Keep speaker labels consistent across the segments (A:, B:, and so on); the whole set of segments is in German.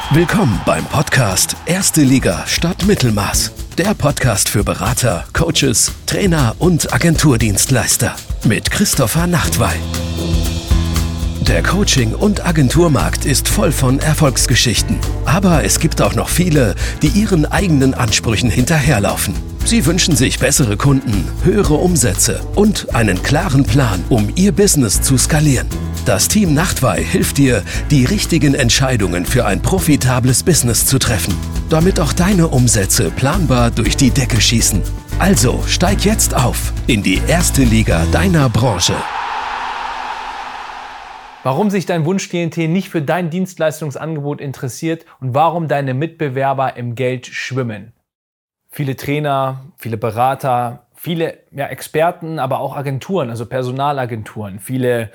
A: Willkommen beim Podcast Erste Liga statt Mittelmaß. Der Podcast für Berater, Coaches, Trainer und Agenturdienstleister mit Christopher Nachtwey. Der Coaching- und Agenturmarkt ist voll von Erfolgsgeschichten. Aber es gibt auch noch viele, die ihren eigenen Ansprüchen hinterherlaufen. Sie wünschen sich bessere Kunden, höhere Umsätze und einen klaren Plan, um ihr Business zu skalieren. Das Team Nachtwey hilft dir, die richtigen Entscheidungen für ein profitables Business zu treffen, damit auch deine Umsätze planbar durch die Decke schießen. Also steig jetzt auf in die erste Liga deiner Branche.
B: Warum sich dein Wunschklientel nicht für dein Dienstleistungsangebot interessiert und warum deine Mitbewerber im Geld schwimmen. Viele Trainer, viele Berater, viele Experten, aber auch Agenturen, also Personalagenturen, viele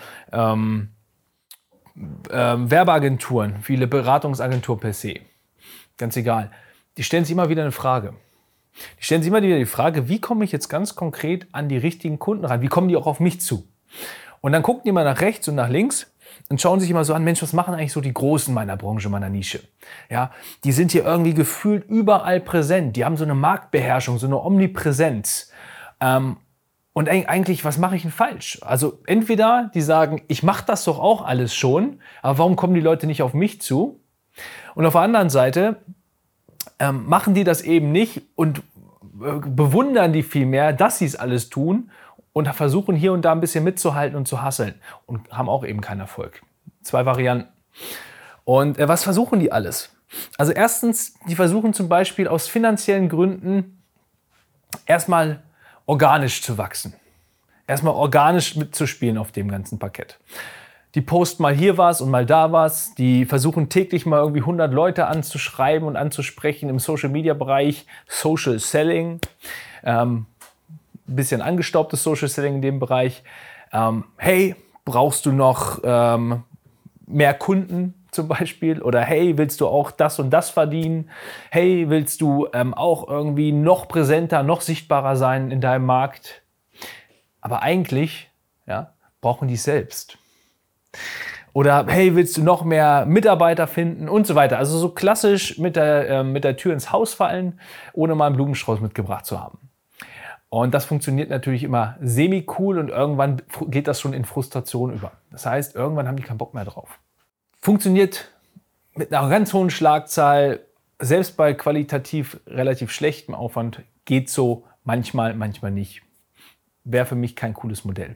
B: Werbeagenturen, viele Beratungsagenturen per se. Ganz egal. Die stellen sich immer wieder eine Frage. Die stellen sich immer wieder die Frage, wie komme ich jetzt ganz konkret an die richtigen Kunden ran? Wie kommen die auch auf mich zu? Und dann gucken die mal nach rechts und nach links und schauen sich immer so an, Mensch, was machen eigentlich so die Großen meiner Branche, meiner Nische? Ja, die sind hier irgendwie gefühlt überall präsent. Die haben so eine Marktbeherrschung, so eine Omnipräsenz. Und eigentlich, was mache ich denn falsch? Also entweder die sagen, ich mache das doch auch alles schon, aber warum kommen die Leute nicht auf mich zu? Und auf der anderen Seite machen die das eben nicht und bewundern die vielmehr, dass sie es alles tun und versuchen hier und da ein bisschen mitzuhalten und zu hasseln und haben auch eben keinen Erfolg. 2 Varianten. Und was versuchen die alles? Also erstens, die versuchen zum Beispiel aus finanziellen Gründen erstmal organisch zu wachsen. Erstmal organisch mitzuspielen auf dem ganzen Parkett. Die posten mal hier was und mal da was. Die versuchen täglich mal irgendwie 100 Leute anzuschreiben und anzusprechen im Social-Media-Bereich. Social Selling. Bisschen angestaubtes Social Selling in dem Bereich. Hey, brauchst du noch mehr Kunden zum Beispiel? Oder hey, willst du auch das und das verdienen? Hey, willst du auch irgendwie noch präsenter, noch sichtbarer sein in deinem Markt? Aber eigentlich brauchen die es selbst. Oder hey, willst du noch mehr Mitarbeiter finden und so weiter. Also so klassisch mit der Tür ins Haus fallen, ohne mal einen Blumenstrauß mitgebracht zu haben. Und das funktioniert natürlich immer semi-cool und irgendwann geht das schon in Frustration über. Das heißt, irgendwann haben die keinen Bock mehr drauf. Funktioniert mit einer ganz hohen Schlagzahl, selbst bei qualitativ relativ schlechtem Aufwand, geht so manchmal, manchmal nicht. Wäre für mich kein cooles Modell.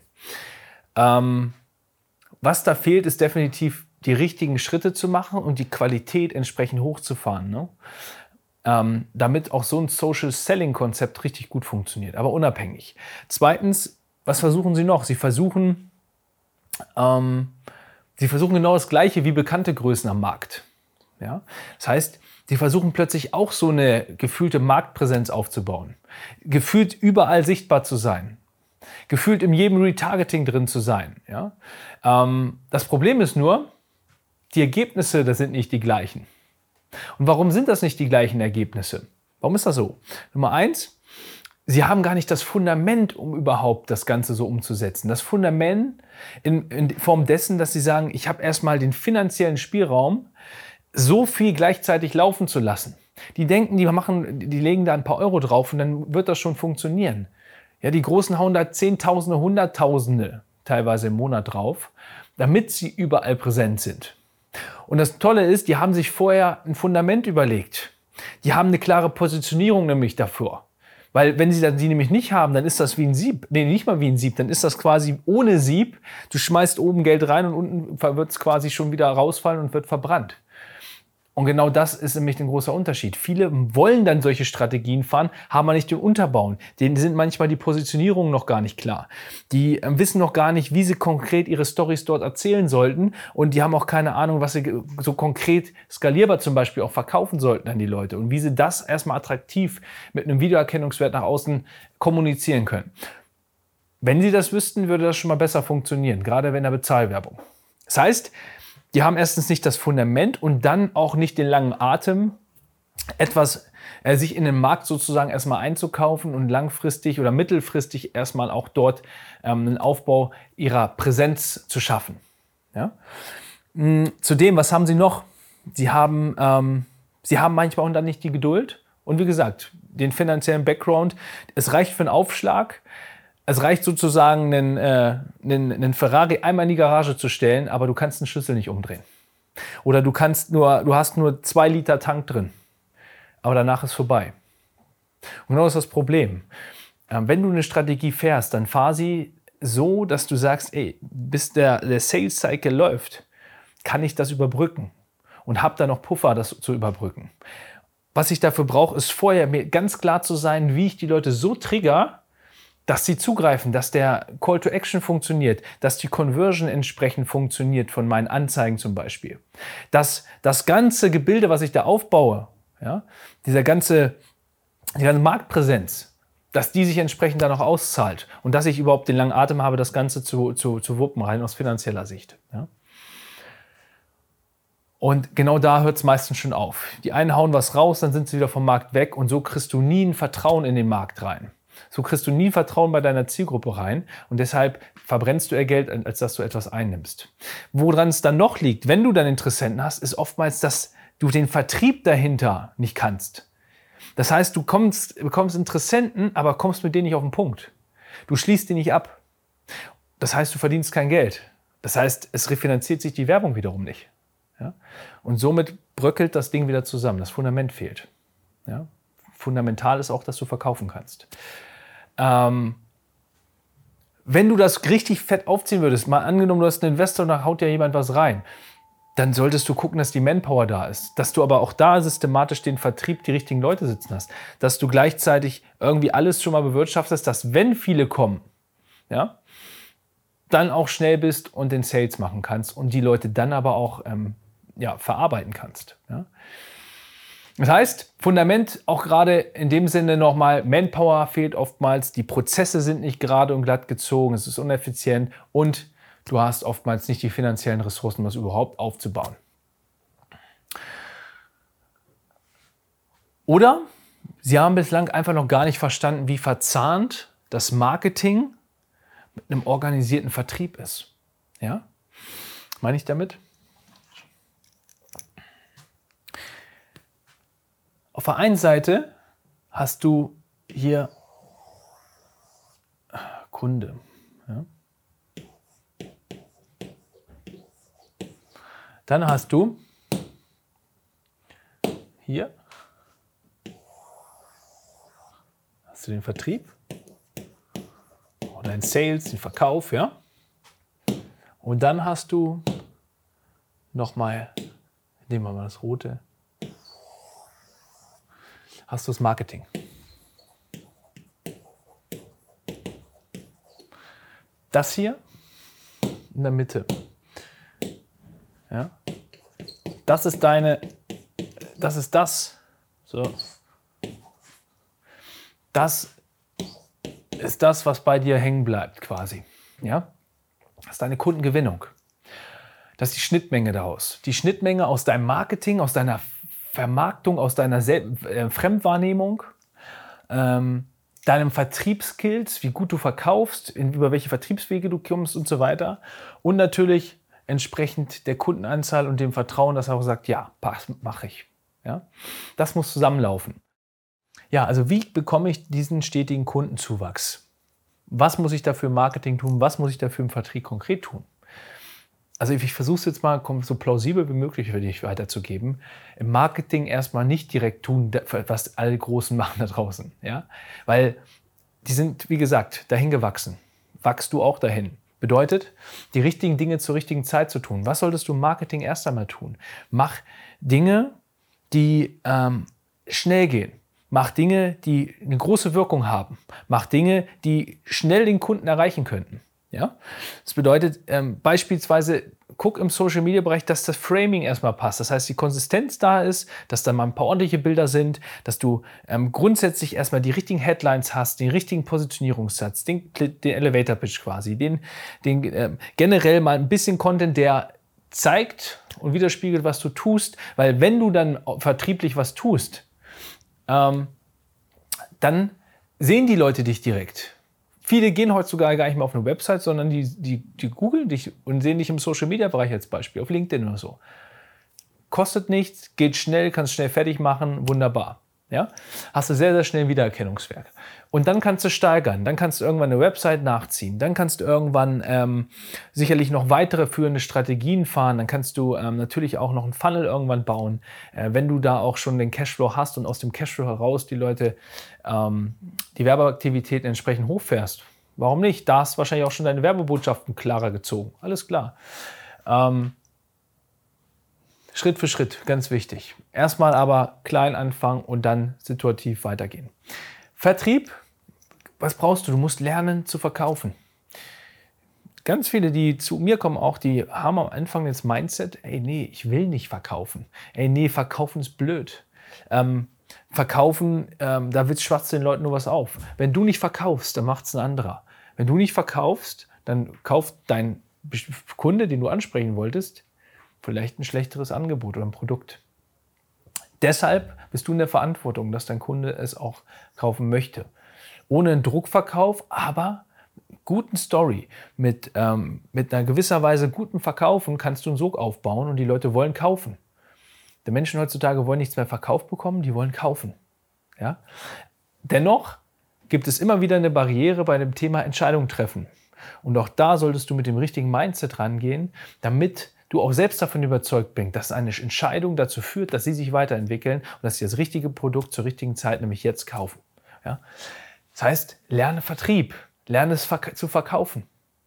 B: Was da fehlt, ist definitiv die richtigen Schritte zu machen und die Qualität entsprechend hochzufahren, ne? Damit auch so ein Social-Selling-Konzept richtig gut funktioniert, aber unabhängig. Zweitens, was versuchen sie noch? Sie versuchen genau das Gleiche wie bekannte Größen am Markt. Ja? Das heißt, sie versuchen plötzlich auch so eine gefühlte Marktpräsenz aufzubauen. Gefühlt überall sichtbar zu sein. Gefühlt in jedem Retargeting drin zu sein. Ja? Das Problem ist nur, die Ergebnisse, das sind nicht die gleichen. Und warum sind das nicht die gleichen Ergebnisse? Warum ist das so? Nummer 1, sie haben gar nicht das Fundament, um überhaupt das Ganze so umzusetzen. Das Fundament in Form dessen, dass sie sagen, ich habe erstmal den finanziellen Spielraum, so viel gleichzeitig laufen zu lassen. Die denken, die legen da ein paar Euro drauf und dann wird das schon funktionieren. Ja, die Großen hauen da Zehntausende, Hunderttausende teilweise im Monat drauf, damit sie überall präsent sind. Und das Tolle ist, die haben sich vorher ein Fundament überlegt. Die haben eine klare Positionierung nämlich davor. Weil wenn sie die nämlich nicht haben, dann ist das wie ein Sieb. Nee, nicht mal wie ein Sieb, dann ist das quasi ohne Sieb. Du schmeißt oben Geld rein und unten wird es quasi schon wieder rausfallen und wird verbrannt. Und genau das ist nämlich ein großer Unterschied. Viele wollen dann solche Strategien fahren, haben aber nicht den Unterbau. Denen sind manchmal die Positionierungen noch gar nicht klar. Die wissen noch gar nicht, wie sie konkret ihre Storys dort erzählen sollten. Und die haben auch keine Ahnung, was sie so konkret skalierbar zum Beispiel auch verkaufen sollten an die Leute. Und wie sie das erstmal attraktiv mit einem Videoerkennungswert nach außen kommunizieren können. Wenn sie das wüssten, würde das schon mal besser funktionieren, gerade in der Bezahlwerbung. Das heißt, die haben erstens nicht das Fundament und dann auch nicht den langen Atem, sich in den Markt sozusagen erstmal einzukaufen und langfristig oder mittelfristig erstmal auch dort einen Aufbau ihrer Präsenz zu schaffen. Ja? Zudem, was haben sie noch? Sie haben manchmal auch dann nicht die Geduld. Und wie gesagt, den finanziellen Background, es reicht für einen Aufschlag. Es reicht sozusagen, einen Ferrari einmal in die Garage zu stellen, aber du kannst den Schlüssel nicht umdrehen. Oder du hast nur 2 Liter Tank drin. Aber danach ist vorbei. Und genau das ist das Problem. Wenn du eine Strategie fährst, dann fahr sie so, dass du sagst, ey, bis der Sales Cycle läuft, kann ich das überbrücken. Und habe da noch Puffer, das zu überbrücken. Was ich dafür brauche, ist vorher mir ganz klar zu sein, wie ich die Leute so trigger, dass sie zugreifen, dass der Call to Action funktioniert, dass die Conversion entsprechend funktioniert von meinen Anzeigen zum Beispiel. Dass das ganze Gebilde, was ich da aufbaue, ja, die ganze Marktpräsenz, dass die sich entsprechend dann auch auszahlt und dass ich überhaupt den langen Atem habe, das Ganze zu wuppen, rein aus finanzieller Sicht. Ja. Und genau da hört es meistens schon auf. Die einen hauen was raus, dann sind sie wieder vom Markt weg und so kriegst du nie ein Vertrauen in den Markt rein. So kriegst du nie Vertrauen bei deiner Zielgruppe rein und deshalb verbrennst du eher Geld, als dass du etwas einnimmst. Woran es dann noch liegt, wenn du dann Interessenten hast, ist oftmals, dass du den Vertrieb dahinter nicht kannst. Das heißt, du bekommst Interessenten, aber kommst mit denen nicht auf den Punkt. Du schließt die nicht ab. Das heißt, du verdienst kein Geld. Das heißt, es refinanziert sich die Werbung wiederum nicht. Ja? Und somit bröckelt das Ding wieder zusammen. Das Fundament fehlt. Ja? Fundamental ist auch, dass du verkaufen kannst. Wenn du das richtig fett aufziehen würdest, mal angenommen, du hast einen Investor und da haut ja jemand was rein, dann solltest du gucken, dass die Manpower da ist. Dass du aber auch da systematisch den Vertrieb, die richtigen Leute sitzen hast. Dass du gleichzeitig irgendwie alles schon mal bewirtschaftest, dass wenn viele kommen, ja, dann auch schnell bist und den Sales machen kannst und die Leute dann aber auch verarbeiten kannst. Ja. Das heißt, Fundament auch gerade in dem Sinne nochmal, Manpower fehlt oftmals, die Prozesse sind nicht gerade und glatt gezogen, es ist ineffizient und du hast oftmals nicht die finanziellen Ressourcen, um das überhaupt aufzubauen. Oder sie haben bislang einfach noch gar nicht verstanden, wie verzahnt das Marketing mit einem organisierten Vertrieb ist. Ja? Was meine ich damit? Auf der einen Seite hast du hier Kunde. Ja? Dann hast du hier den Vertrieb oder den Sales, den Verkauf, ja. Und dann hast du nochmal, nehmen wir mal das Rote, hast du das Marketing. Das hier in der Mitte. Ja? Das ist das. So. Das ist das, was bei dir hängen bleibt quasi. Ja? Das ist deine Kundengewinnung. Das ist die Schnittmenge daraus. Die Schnittmenge aus deinem Marketing, aus deiner Vermarktung, aus deiner Fremdwahrnehmung, deinem Vertriebsskills, wie gut du verkaufst, über welche Vertriebswege du kommst und so weiter. Und natürlich entsprechend der Kundenanzahl und dem Vertrauen, dass er auch sagt, ja, passt, mache ich. Ja? Das muss zusammenlaufen. Ja, also wie bekomme ich diesen stetigen Kundenzuwachs? Was muss ich dafür im Marketing tun? Was muss ich dafür im Vertrieb konkret tun? Also ich versuche es jetzt mal so plausibel wie möglich für dich weiterzugeben. Im Marketing erstmal nicht direkt tun, was alle Großen machen da draußen. Ja? Weil die sind, wie gesagt, dahin gewachsen. Wachst du auch dahin. Bedeutet, die richtigen Dinge zur richtigen Zeit zu tun. Was solltest du im Marketing erst einmal tun? Mach Dinge, die schnell gehen. Mach Dinge, die eine große Wirkung haben. Mach Dinge, die schnell den Kunden erreichen könnten. Ja? Das bedeutet beispielsweise, guck im Social-Media-Bereich, dass das Framing erstmal passt. Das heißt, die Konsistenz da ist, dass da mal ein paar ordentliche Bilder sind, dass du grundsätzlich erstmal die richtigen Headlines hast, den richtigen Positionierungssatz, den Elevator-Pitch quasi, generell mal ein bisschen Content, der zeigt und widerspiegelt, was du tust. Weil wenn du dann vertrieblich was tust, dann sehen die Leute dich direkt. Viele gehen heutzutage gar nicht mehr auf eine Website, sondern die googeln dich und sehen dich im Social-Media-Bereich als Beispiel, auf LinkedIn oder so. kostet nichts, geht schnell, kannst schnell fertig machen, wunderbar. Ja? Hast du sehr, sehr schnell einen Wiedererkennungswert. Und dann kannst du steigern, dann kannst du irgendwann eine Website nachziehen, dann kannst du irgendwann sicherlich noch weitere führende Strategien fahren, dann kannst du natürlich auch noch einen Funnel irgendwann bauen, wenn du da auch schon den Cashflow hast und aus dem Cashflow heraus die Leute die Werbeaktivitäten entsprechend hochfährst. Warum nicht? Da hast du wahrscheinlich auch schon deine Werbebotschaften klarer gezogen. Alles klar. Schritt für Schritt, ganz wichtig. Erstmal aber klein anfangen und dann situativ weitergehen. Vertrieb, was brauchst du? Du musst lernen zu verkaufen. Ganz viele, die zu mir kommen, auch, die haben am Anfang das Mindset, ey, nee, ich will nicht verkaufen. Ey, nee, verkaufen ist blöd. Verkaufen, da schwatzt den Leuten nur was auf. Wenn du nicht verkaufst, dann macht es ein anderer. Wenn du nicht verkaufst, dann kauft dein Kunde, den du ansprechen wolltest, vielleicht ein schlechteres Angebot oder ein Produkt. Deshalb bist du in der Verantwortung, dass dein Kunde es auch kaufen möchte. Ohne einen Druckverkauf, aber guten Story. Mit einer gewisser Weise guten Verkaufen kannst du einen Sog aufbauen und die Leute wollen kaufen. Die Menschen heutzutage wollen nichts mehr verkauft bekommen, die wollen kaufen. Ja? Dennoch gibt es immer wieder eine Barriere bei dem Thema Entscheidung treffen. Und auch da solltest du mit dem richtigen Mindset rangehen, damit du auch selbst davon überzeugt bist, dass eine Entscheidung dazu führt, dass sie sich weiterentwickeln und dass sie das richtige Produkt zur richtigen Zeit, nämlich jetzt, kaufen. Ja? Das heißt, lerne Vertrieb, lerne es zu verkaufen.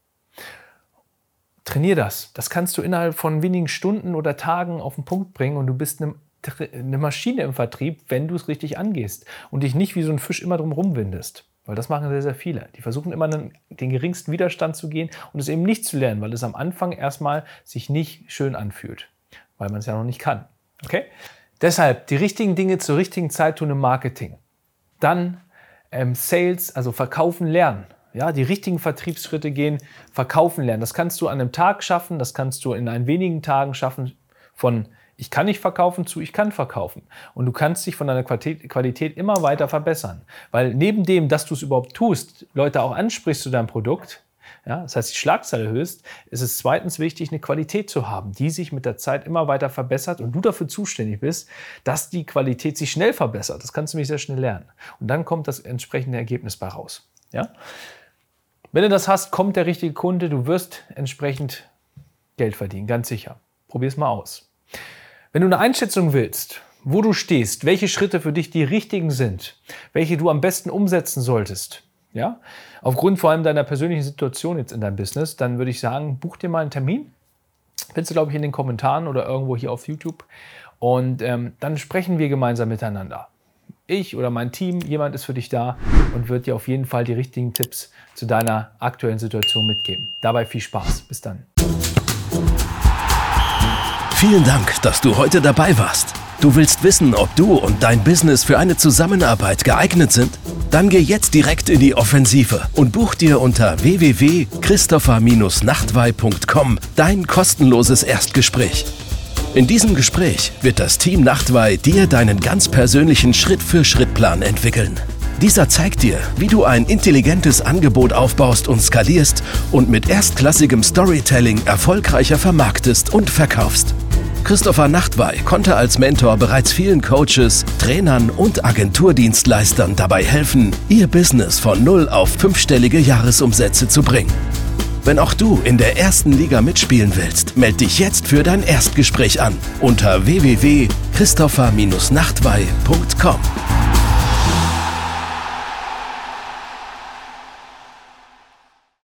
B: Trainier das. Das kannst du innerhalb von wenigen Stunden oder Tagen auf den Punkt bringen und du bist eine Maschine im Vertrieb, wenn du es richtig angehst und dich nicht wie so ein Fisch immer drum rumwindest. Weil das machen sehr, sehr viele. Die versuchen immer den geringsten Widerstand zu gehen und es eben nicht zu lernen, weil es am Anfang erstmal sich nicht schön anfühlt, weil man es ja noch nicht kann. Okay? Deshalb die richtigen Dinge zur richtigen Zeit tun im Marketing. Dann Sales, also verkaufen lernen. Ja, die richtigen Vertriebsschritte gehen, verkaufen lernen. Das kannst du an einem Tag schaffen, das kannst du in wenigen Tagen schaffen, von ich kann nicht verkaufen zu ich kann verkaufen. Und du kannst dich von deiner Qualität immer weiter verbessern. Weil neben dem, dass du es überhaupt tust, Leute auch ansprichst zu deinem Produkt, ja, das heißt die Schlagzahl erhöhst, ist es zweitens wichtig, eine Qualität zu haben, die sich mit der Zeit immer weiter verbessert und du dafür zuständig bist, dass die Qualität sich schnell verbessert. Das kannst du nämlich sehr schnell lernen. Und dann kommt das entsprechende Ergebnis bei raus. Ja? Wenn du das hast, kommt der richtige Kunde, du wirst entsprechend Geld verdienen, ganz sicher. Probier es mal aus. Wenn du eine Einschätzung willst, wo du stehst, welche Schritte für dich die richtigen sind, welche du am besten umsetzen solltest, ja, aufgrund vor allem deiner persönlichen Situation jetzt in deinem Business, dann würde ich sagen, buch dir mal einen Termin. Findest du, glaube ich, in den Kommentaren oder irgendwo hier auf YouTube. Und dann sprechen wir gemeinsam miteinander. Ich oder mein Team, jemand ist für dich da und wird dir auf jeden Fall die richtigen Tipps zu deiner aktuellen Situation mitgeben. Dabei viel Spaß. Bis dann.
A: Vielen Dank, dass du heute dabei warst. Du willst wissen, ob du und dein Business für eine Zusammenarbeit geeignet sind? Dann geh jetzt direkt in die Offensive und buch dir unter www.christopher-nachtwey.com dein kostenloses Erstgespräch. In diesem Gespräch wird das Team Nachtwey dir deinen ganz persönlichen Schritt-für-Schritt-Plan entwickeln. Dieser zeigt dir, wie du ein intelligentes Angebot aufbaust und skalierst und mit erstklassigem Storytelling erfolgreicher vermarktest und verkaufst. Christopher Nachtwey konnte als Mentor bereits vielen Coaches, Trainern und Agenturdienstleistern dabei helfen, ihr Business von 0 auf 5-stellige Jahresumsätze zu bringen. Wenn auch du in der ersten Liga mitspielen willst, melde dich jetzt für dein Erstgespräch an unter www.christopher-nachtwey.com.